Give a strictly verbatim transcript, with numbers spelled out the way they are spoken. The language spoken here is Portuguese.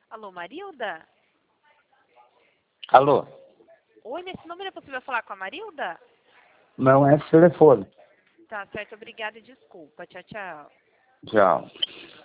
Alô, Marilda? Alô? Oi, nesse número é possível falar com a Marilda? Não é esse telefone. Tá certo, obrigada e desculpa. Tchau, tchau. Tchau.